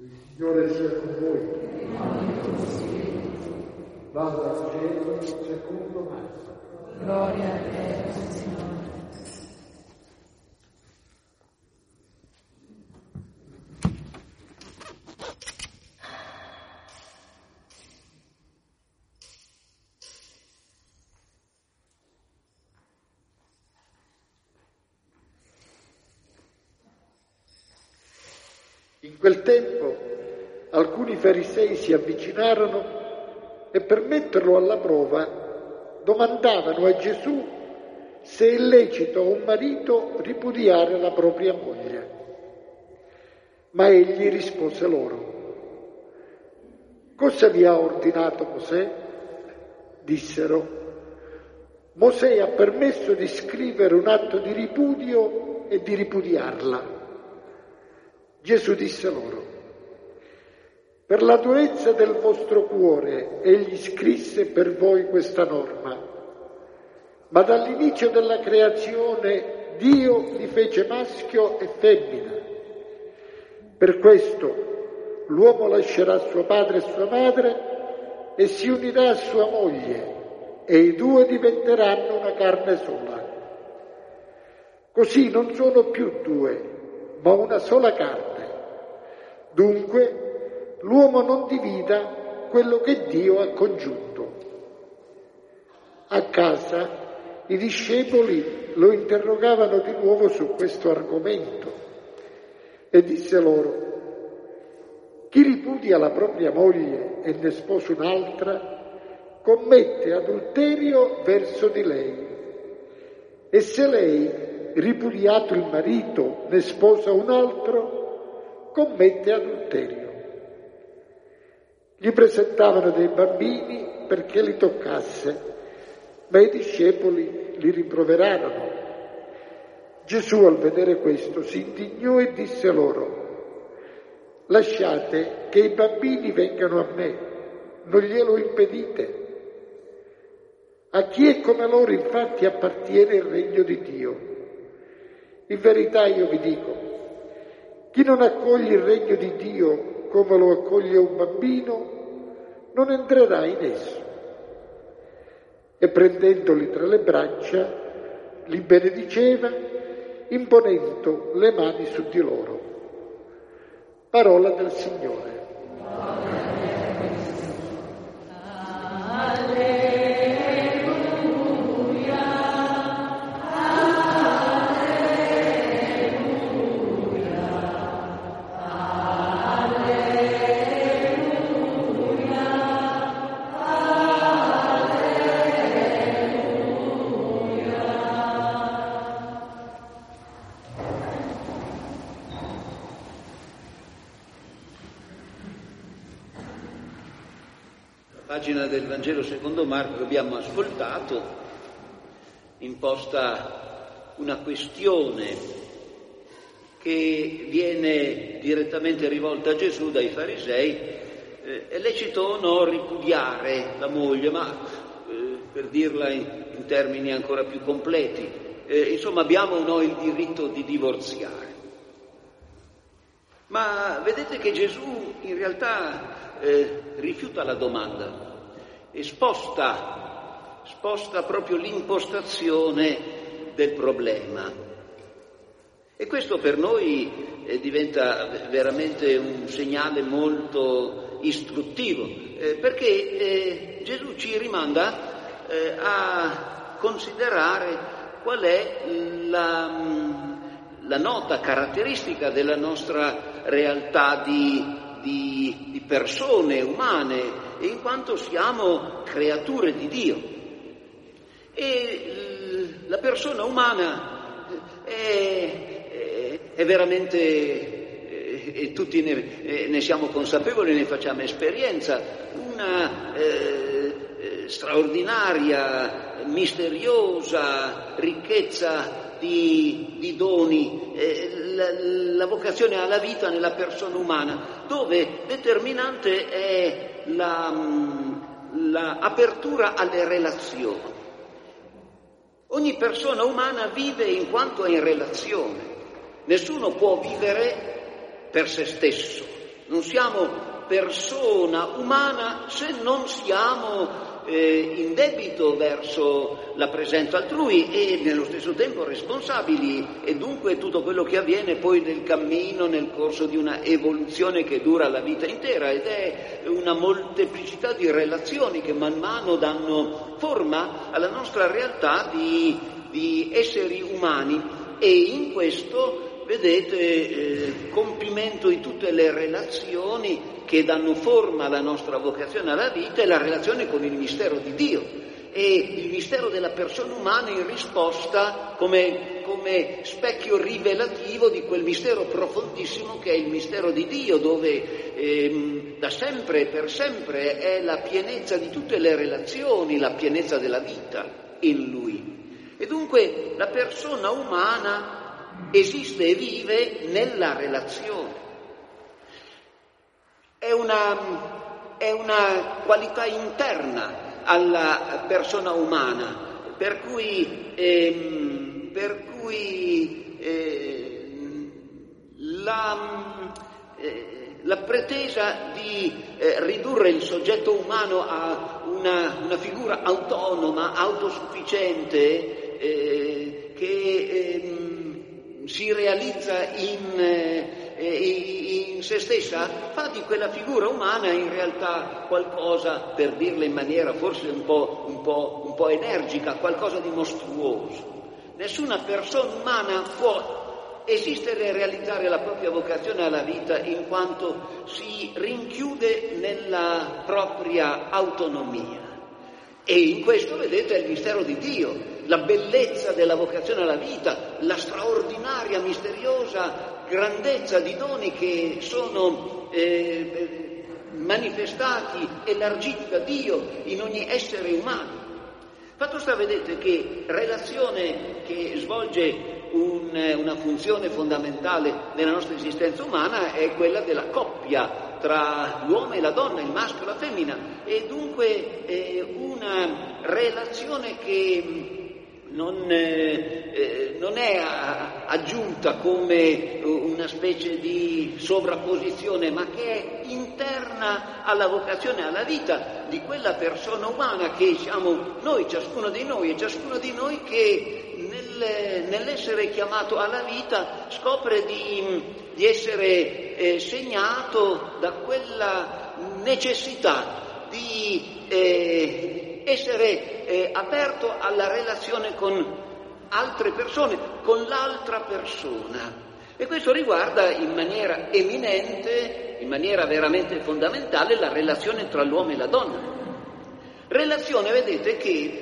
Il Signore sia con voi. Vado al cielo secondo Marco. Gloria a te, Signore. In quel tempo alcuni farisei si avvicinarono e per metterlo alla prova domandavano a Gesù se è lecito a un marito ripudiare la propria moglie. Ma egli rispose loro: cosa vi ha ordinato Mosè? Dissero: Mosè ha permesso di scrivere un atto di ripudio e di ripudiarla. Gesù disse loro: per la durezza del vostro cuore egli scrisse per voi questa norma, ma dall'inizio della creazione Dio li fece maschio e femmina. Per questo l'uomo lascerà suo padre e sua madre e si unirà a sua moglie e i due diventeranno una carne sola. Così non sono più due, ma una sola carne. Dunque l'uomo non divida quello che Dio ha congiunto. A casa i discepoli lo interrogavano di nuovo su questo argomento e disse loro: chi ripudia la propria moglie e ne sposa un'altra commette adulterio verso di lei. E se lei, ripudiato il marito, ne sposa un altro, commette adulterio. Gli presentavano dei bambini perché li toccasse, ma i discepoli li rimproverarono. Gesù, al vedere questo, si indignò e disse loro: lasciate che i bambini vengano a me, non glielo impedite. A chi è come loro infatti appartiene il regno di Dio. In verità io vi dico, chi non accoglie il regno di Dio come lo accoglie un bambino, non entrerà in esso. E prendendoli tra le braccia, li benediceva, imponendo le mani su di loro. Parola del Signore. Pagina del Vangelo secondo Marco che abbiamo ascoltato imposta una questione che viene direttamente rivolta a Gesù dai farisei: è lecito o no ripudiare la moglie? Ma per dirla in termini ancora più completi, insomma, abbiamo noi il diritto di divorziare. Ma vedete che Gesù in realtà rifiuta la domanda e sposta proprio l'impostazione del problema. E questo per noi diventa veramente un segnale molto istruttivo, perché Gesù ci rimanda a considerare qual è la nota caratteristica della nostra realtà di persone umane, in quanto siamo creature di Dio. E la persona umana è veramente, e tutti ne siamo consapevoli, ne facciamo esperienza, una straordinaria, misteriosa ricchezza di doni, la vocazione alla vita nella persona umana, dove determinante è l'apertura alle relazioni. Ogni persona umana vive in quanto è in relazione. Nessuno può vivere per se stesso, Non siamo persona umana se non siamo in debito verso la presenza altrui e nello stesso tempo responsabili, e dunque tutto quello che avviene poi nel cammino, nel corso di una evoluzione che dura la vita intera, ed è una molteplicità di relazioni che man mano danno forma alla nostra realtà di esseri umani. E in questo vedete compimento di tutte le relazioni che danno forma alla nostra vocazione alla vita, è la relazione con il mistero di Dio e il mistero della persona umana in risposta come specchio rivelativo di quel mistero profondissimo che è il mistero di Dio, dove da sempre e per sempre è la pienezza di tutte le relazioni, la pienezza della vita in Lui. E dunque la persona umana esiste e vive nella relazione. È una qualità interna alla persona umana, per cui la pretesa di ridurre il soggetto umano a una figura autonoma, autosufficiente, che si realizza in se stessa, fa di quella figura umana in realtà qualcosa, per dirla in maniera forse un po' energica, qualcosa di mostruoso. Nessuna persona umana può esistere e realizzare la propria vocazione alla vita in quanto si rinchiude nella propria autonomia. E in questo, vedete, è il mistero di Dio, la bellezza della vocazione alla vita, la straordinaria, misteriosa grandezza di doni che sono manifestati, elargiti da Dio in ogni essere umano. Fatto sta, vedete, che relazione che svolge una funzione fondamentale nella nostra esistenza umana è quella della coppia tra l'uomo e la donna, il maschio e la femmina, e dunque una relazione che non è aggiunta come una specie di sovrapposizione, ma che è interna alla vocazione, alla vita di quella persona umana che siamo noi, ciascuno di noi, e ciascuno di noi che nell'essere chiamato alla vita scopre di essere segnato da quella necessità di essere aperto alla relazione con altre persone, con l'altra persona. E questo riguarda in maniera eminente, in maniera veramente fondamentale, la relazione tra l'uomo e la donna. Relazione, vedete,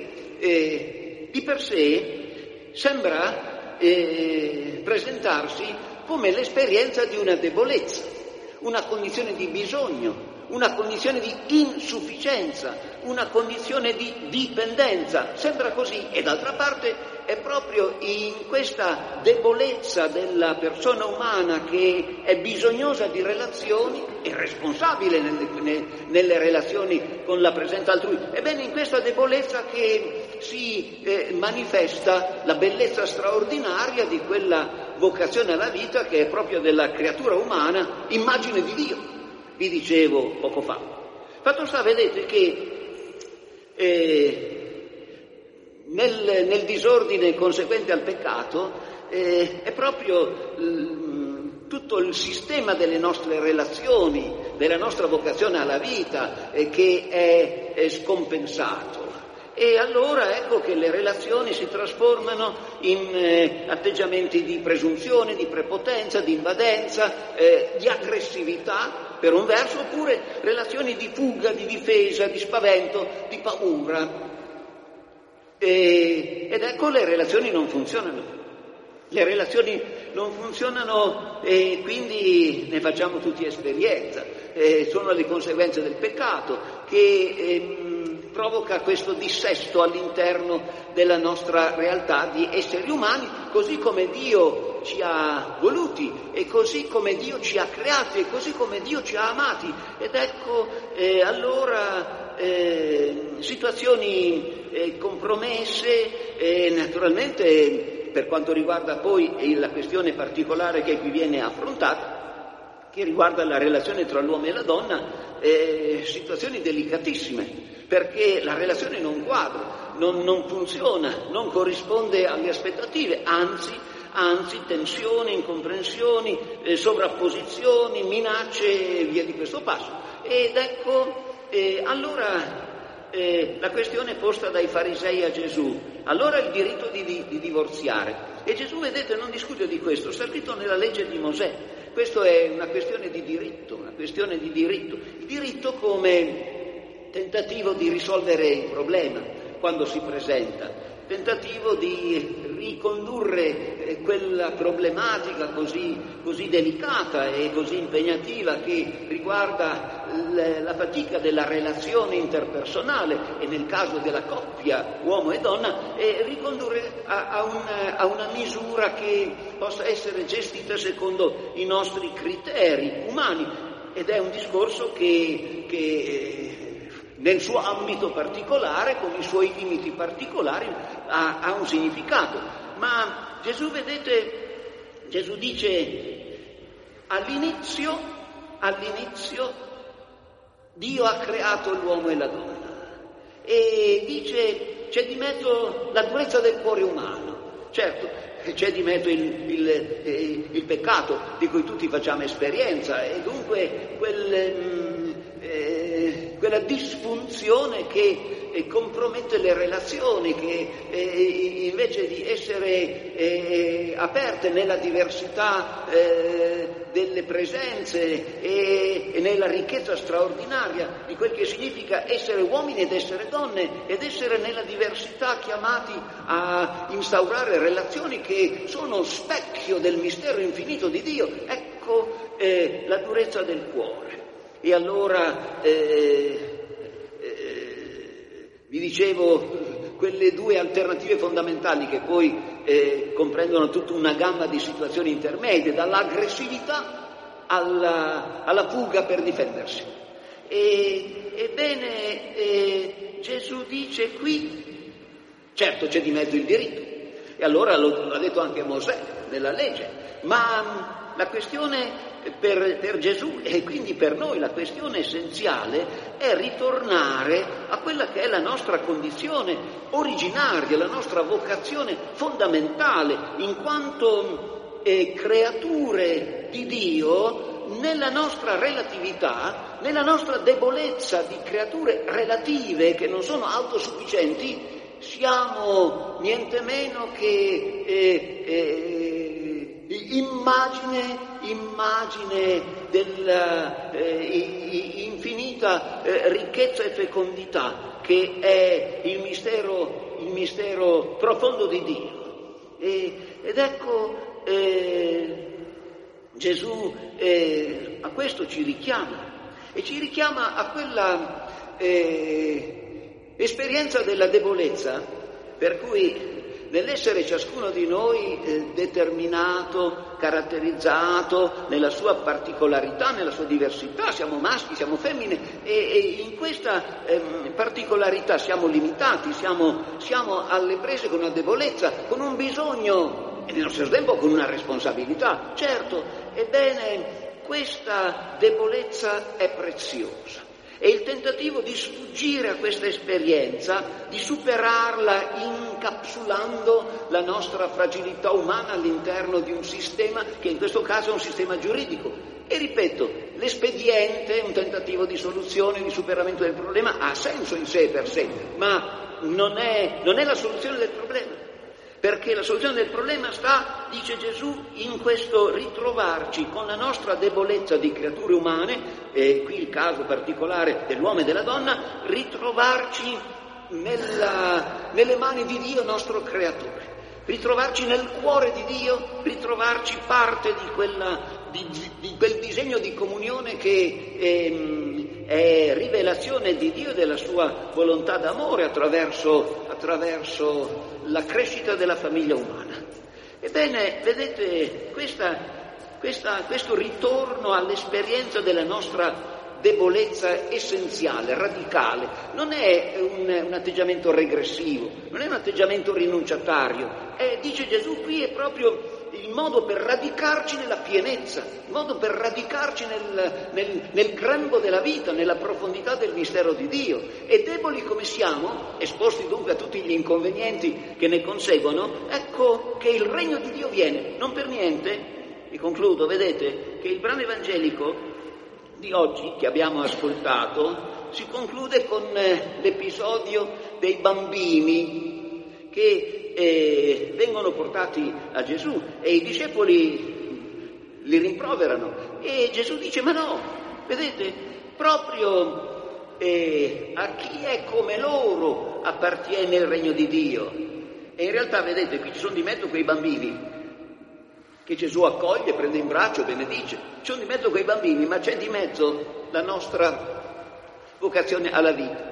che di per sé sembra presentarsi come l'esperienza di una debolezza, una condizione di bisogno, una condizione di insufficienza, una condizione di dipendenza. Sembra così, e d'altra parte è proprio in questa debolezza della persona umana che è bisognosa di relazioni e responsabile nelle relazioni con la presenza altrui. Ebbene, in questa debolezza che si manifesta la bellezza straordinaria di quella vocazione alla vita che è proprio della creatura umana, immagine di Dio. Vi dicevo poco fa. Fatto sta, vedete, che nel disordine conseguente al peccato è proprio tutto il sistema delle nostre relazioni, della nostra vocazione alla vita che è scompensato. E allora ecco che le relazioni si trasformano in atteggiamenti di presunzione, di prepotenza, di invadenza, di aggressività per un verso, oppure relazioni di fuga, di difesa, di spavento, di paura. Ed ecco, le relazioni non funzionano. Le relazioni non funzionano e quindi ne facciamo tutti esperienza. Sono le conseguenze del peccato che provoca questo dissesto all'interno della nostra realtà di esseri umani, così come Dio ci ha voluti e così come Dio ci ha creati e così come Dio ci ha amati. Ed ecco allora situazioni compromesse, naturalmente per quanto riguarda poi la questione particolare che qui viene affrontata, che riguarda la relazione tra l'uomo e la donna, situazioni delicatissime, perché la relazione non quadra, non funziona, non corrisponde alle aspettative, anzi tensioni, incomprensioni, sovrapposizioni, minacce e via di questo passo. Ed ecco, allora la questione posta dai farisei a Gesù, allora il diritto di divorziare. E Gesù, vedete, non discute di questo, sta scritto nella legge di Mosè. Questo è una questione di diritto, Il diritto come tentativo di risolvere il problema quando si presenta, tentativo di ricondurre quella problematica così delicata e così impegnativa che riguarda la fatica della relazione interpersonale e nel caso della coppia uomo e donna, e ricondurre a una misura che possa essere gestita secondo i nostri criteri umani. Ed è un discorso che nel suo ambito particolare, con i suoi limiti particolari, ha un significato. Ma Gesù, vedete, Gesù dice all'inizio Dio ha creato l'uomo e la donna, e dice c'è di mezzo la durezza del cuore umano. Certo, c'è di mezzo il peccato di cui tutti facciamo esperienza, e dunque quella disfunzione che compromette le relazioni, che invece di essere aperte nella diversità delle presenze e nella ricchezza straordinaria di quel che significa essere uomini ed essere donne, ed essere nella diversità chiamati a instaurare relazioni che sono specchio del mistero infinito di Dio, ecco la durezza del cuore. E allora vi dicevo quelle due alternative fondamentali che poi comprendono tutta una gamma di situazioni intermedie, dall'aggressività alla fuga per difendersi. Ebbene, Gesù dice qui, certo c'è di mezzo il diritto, e allora l'ha detto anche Mosè nella legge, ma la questione per Gesù e quindi per noi, la questione essenziale è ritornare a quella che è la nostra condizione originaria, la nostra vocazione fondamentale in quanto creature di Dio, nella nostra relatività, nella nostra debolezza di creature relative che non sono autosufficienti. Siamo niente meno che immagine della infinita ricchezza e fecondità che è il mistero profondo di Dio. Ed ecco, Gesù a questo ci richiama, e ci richiama a quella esperienza della debolezza, per cui nell'essere ciascuno di noi determinato, caratterizzato nella sua particolarità, nella sua diversità, siamo maschi, siamo femmine, e in questa particolarità siamo limitati, siamo alle prese con una debolezza, con un bisogno e nello stesso tempo con una responsabilità. Certo, ebbene, questa debolezza è preziosa. E il tentativo di sfuggire a questa esperienza, di superarla incapsulando la nostra fragilità umana all'interno di un sistema che in questo caso è un sistema giuridico. E ripeto, l'espediente, un tentativo di soluzione, di superamento del problema, ha senso in sé per sé, ma non è la soluzione del problema. Perché la soluzione del problema sta, dice Gesù, in questo ritrovarci con la nostra debolezza di creature umane, e qui il caso particolare dell'uomo e della donna, ritrovarci nelle mani di Dio nostro creatore, ritrovarci nel cuore di Dio, ritrovarci parte di quel disegno di comunione che è rivelazione di Dio e della sua volontà d'amore attraverso la crescita della famiglia umana. Ebbene, vedete, questo ritorno all'esperienza della nostra debolezza essenziale, radicale, non è un atteggiamento regressivo, non è un atteggiamento rinunciatario, dice Gesù qui, è proprio il modo per radicarci nella pienezza, il modo per radicarci nel grembo della vita, nella profondità del mistero di Dio. E deboli come siamo, esposti dunque a tutti gli inconvenienti che ne conseguono, ecco che il regno di Dio viene. Non per niente, e concludo, vedete che il brano evangelico di oggi che abbiamo ascoltato si conclude con l'episodio dei bambini che vengono portati a Gesù e i discepoli li rimproverano e Gesù dice: ma no, vedete, proprio a chi è come loro appartiene il regno di Dio. E in realtà, vedete, qui ci sono di mezzo quei bambini che Gesù accoglie, prende in braccio, benedice. Ci sono di mezzo quei bambini, ma c'è di mezzo la nostra vocazione alla vita.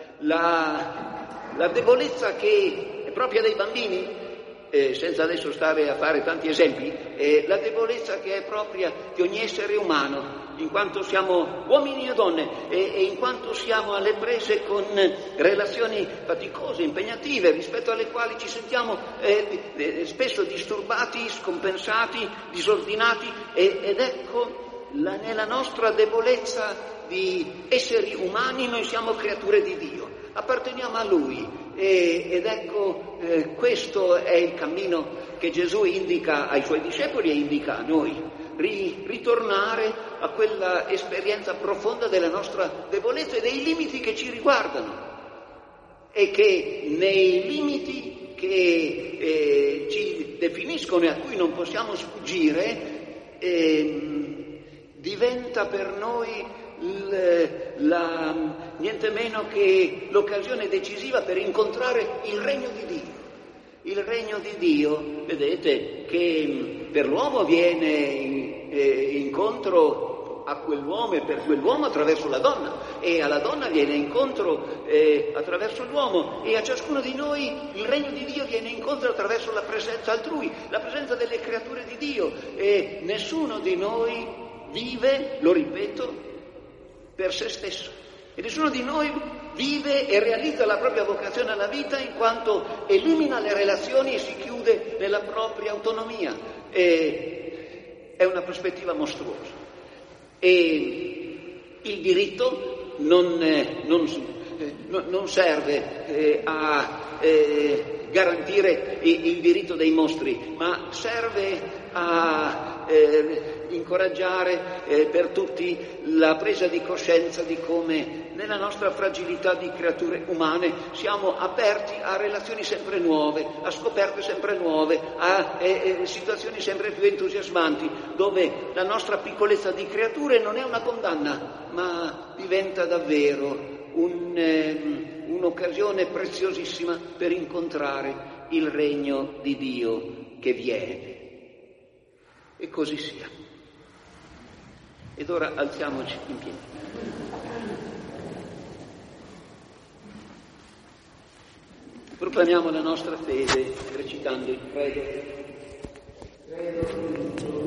La debolezza che è propria dei bambini, senza adesso stare a fare tanti esempi, la debolezza che è propria di ogni essere umano, in quanto siamo uomini e donne e in quanto siamo alle prese con relazioni faticose, impegnative, rispetto alle quali ci sentiamo spesso disturbati, scompensati, disordinati ed ecco nella nostra debolezza di esseri umani noi siamo creature di Dio, apparteniamo a Lui ed ecco questo è il cammino che Gesù indica ai Suoi discepoli e indica a noi. Ritornare a quella esperienza profonda della nostra debolezza e dei limiti che ci riguardano e che nei limiti che ci definiscono e a cui non possiamo sfuggire diventa per noi niente meno che l'occasione decisiva per incontrare il regno di Dio. Il regno di Dio, vedete, che per l'uomo viene incontro a quell'uomo e per quell'uomo attraverso la donna, e alla donna viene incontro attraverso l'uomo, e a ciascuno di noi il regno di Dio viene incontro attraverso la presenza altrui, la presenza delle creature di Dio, e nessuno di noi vive, lo ripeto, per se stesso. E nessuno di noi vive e realizza la propria vocazione alla vita in quanto elimina le relazioni e si chiude nella propria autonomia. È una prospettiva mostruosa. E il diritto non serve a garantire il diritto dei mostri, ma serve a incoraggiare per tutti la presa di coscienza di come nella nostra fragilità di creature umane siamo aperti a relazioni sempre nuove, a scoperte sempre nuove, a situazioni sempre più entusiasmanti, dove la nostra piccolezza di creature non è una condanna, ma diventa davvero un'occasione preziosissima per incontrare il regno di Dio che viene. E così sia. Ed ora alziamoci in piedi. Proclamiamo la nostra fede recitando il credo. Credo